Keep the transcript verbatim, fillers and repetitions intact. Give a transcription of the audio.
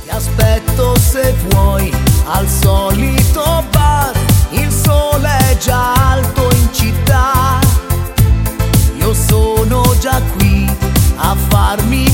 Ti aspetto se vuoi al solito bar, il sole è già alto in città. Io sono già qui a farmi